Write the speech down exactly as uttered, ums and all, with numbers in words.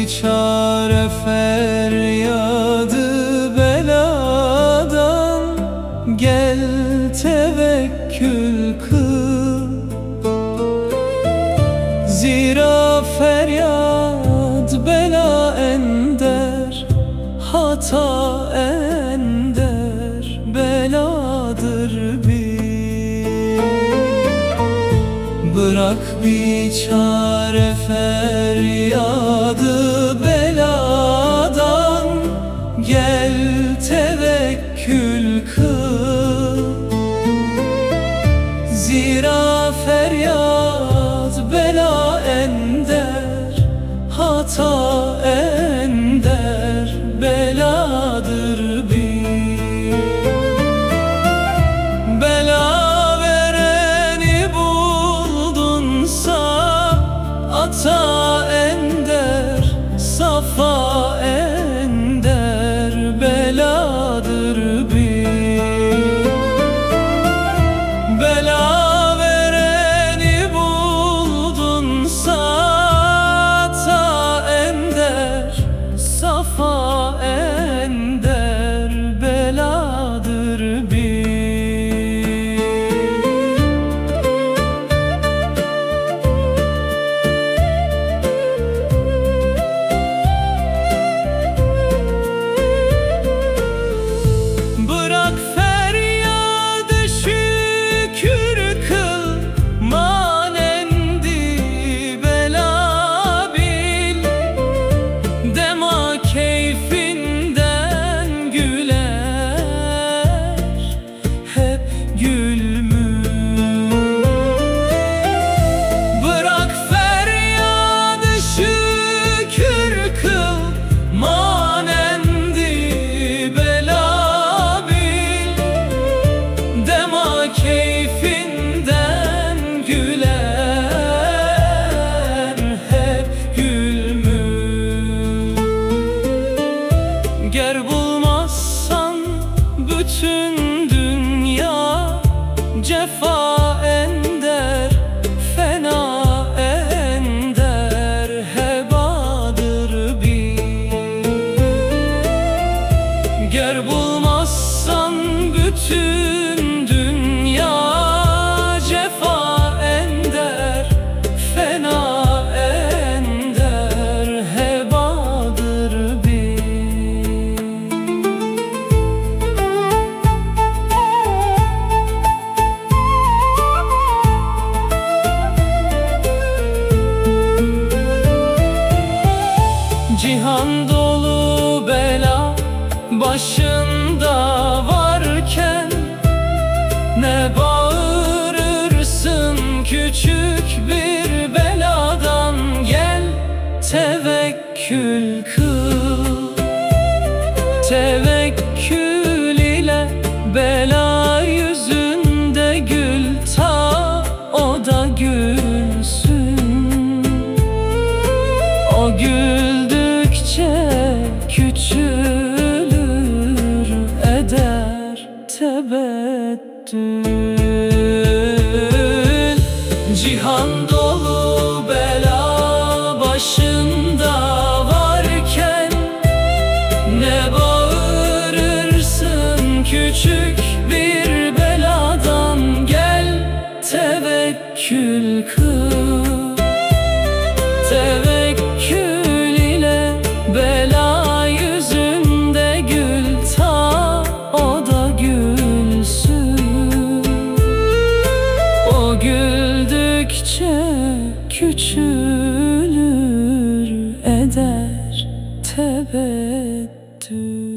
çare feryadı beladan, gel tevekkül kıl. Zira feryat bela ender, hata ender, beladır bil. Bırak biçare feryadı beladan, gel tevekkül kıl. Zira feryat bela ender, hata ender, beladır bil. Bela vereni buldunsa, ata ender, safa ender, beladır bil. Bela vereni buldunsa, ata ender, safa ender, beladır bil. Bırak feryadı şükür kıl, manendi bela bil. Dema keyfinden güler, hep gülmüş. Bırak feryadı şükür kıl, manendi bela bil. Dema keyfinden güler, hep gülmüş. Ger bulmazsan bütün dünya, cefa ender, fena ender, hebadır bil. Ger bulmazsan bütün dünya, cefa ender, fena ender, hebadır bil. Cihan dolu bela başında varken, ne bağırırsın küçük bir beladan, gel tevekkül kıl. Tevekkül ile bela yüzünde gül, ta o da gülsün. O güldükçe küçülür, eder tebettül. Cihan dolu bela başında varken, ne bağırırsın küçük bir beladan, gel tevekkül kıl. Tevekkül ile bela yüzünde gül, ta o da gülsün. O güldükçe küçülür, eder tebettül.